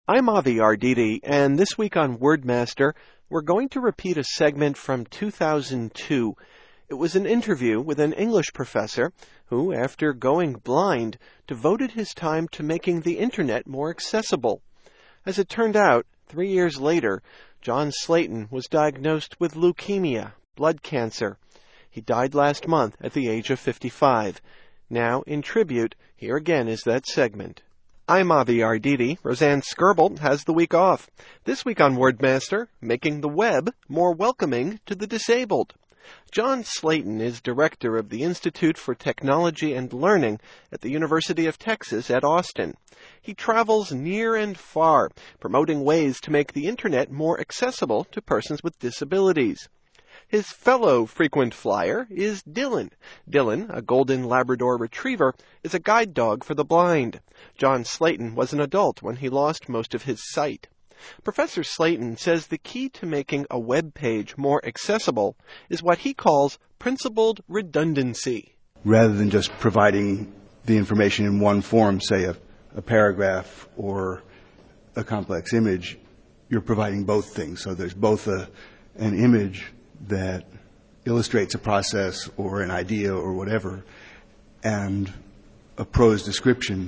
I'm Avi Arditi, and this week on Wordmaster, we're going to repeat a segment from 2002. It was an interview with an English professor who, after going blind, devoted his time to making the Internet more accessible. As it turned out, 3 years later, John Slayton was diagnosed with leukemia, blood cancer. He died last month at the age of 55. Now, in tribute, here again is that segment. I'm Avi Arditi. Roseanne Skirble has the week off. This week on Wordmaster, making the web more welcoming to the disabled. John Slayton is director of the Institute for Technology and Learning at the University of Texas at Austin. He travels near and far, promoting ways to make the Internet more accessible to persons with disabilities. His fellow frequent flyer is Dylan. Dylan, a golden Labrador retriever, is a guide dog for the blind. John Slayton was an adult when he lost most of his sight. Professor Slayton says the key to making a web page more accessible is what he calls principled redundancy. Rather than just providing the information in one form, say a paragraph or a complex image, you're providing both things. So there's both an image that illustrates a process or an idea or whatever, and a prose description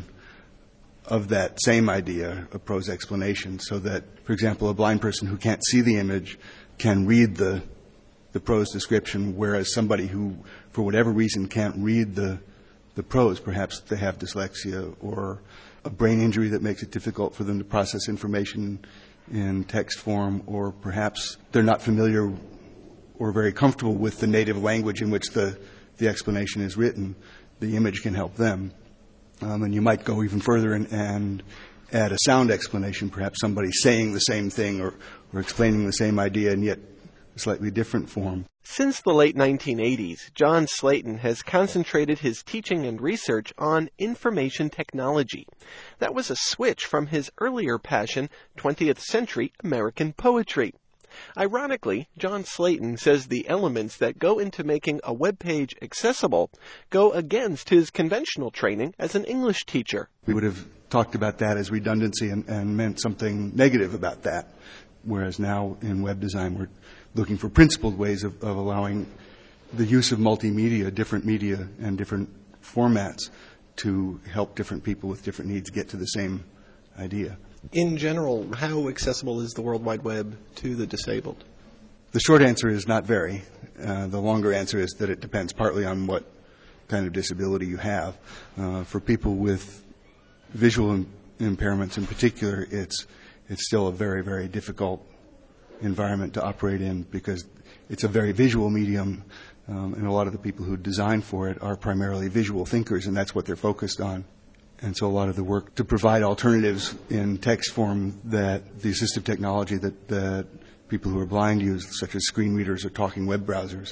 of that same idea, a prose explanation, so that, for example, a blind person who can't see the image can read the prose description, whereas somebody who, for whatever reason, can't read the prose, perhaps they have dyslexia or a brain injury that makes it difficult for them to process information in text form, or perhaps they're not familiar or very comfortable with the native language in which the explanation is written, the image can help them. And you might go even further and add a sound explanation, perhaps somebody saying the same thing or explaining the same idea in yet a slightly different form. Since the late 1980s, John Slayton has concentrated his teaching and research on information technology. That was a switch from his earlier passion, 20th century American poetry. Ironically, John Slayton says the elements that go into making a web page accessible go against his conventional training as an English teacher. We would have talked about that as redundancy and meant something negative about that, whereas now in web design we're looking for principled ways of allowing the use of multimedia, different media and different formats to help different people with different needs get to the same idea. In general, how accessible is the World Wide Web to the disabled? The short answer is not very. The longer answer is that it depends partly on what kind of disability you have. For people with visual impairments in particular, it's still a very, very difficult environment to operate in because it's a very visual medium, and a lot of the people who design for it are primarily visual thinkers, and that's what they're focused on. And so a lot of the work to provide alternatives in text form that the assistive technology that people who are blind use, such as screen readers or talking web browsers,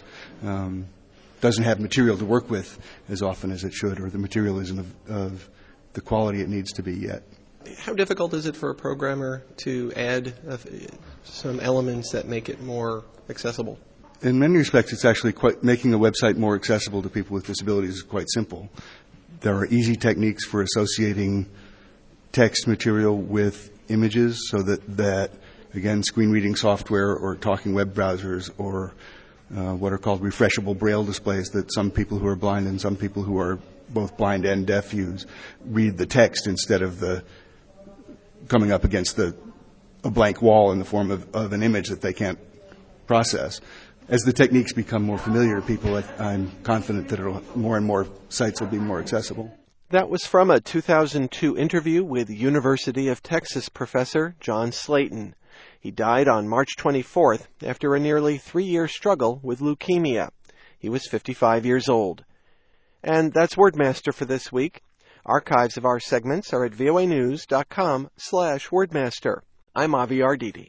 doesn't have material to work with as often as it should, or the material isn't of the quality it needs to be yet. How difficult is it for a programmer to add some elements that make it more accessible? In many respects, it's actually making a website more accessible to people with disabilities is quite simple. There are easy techniques for associating text material with images so that again, screen reading software or talking web browsers or what are called refreshable braille displays that some people who are blind and some people who are both blind and deaf use, read the text instead of coming up against a blank wall in the form of an image that they can't process. As the techniques become more familiar to people, I'm confident that more and more sites will be more accessible. That was from a 2002 interview with University of Texas professor John Slayton. He died on March 24th after a nearly 3-year struggle with leukemia. He was 55 years old. And that's Wordmaster for this week. Archives of our segments are at voanews.com/Wordmaster. I'm Avi Arditi.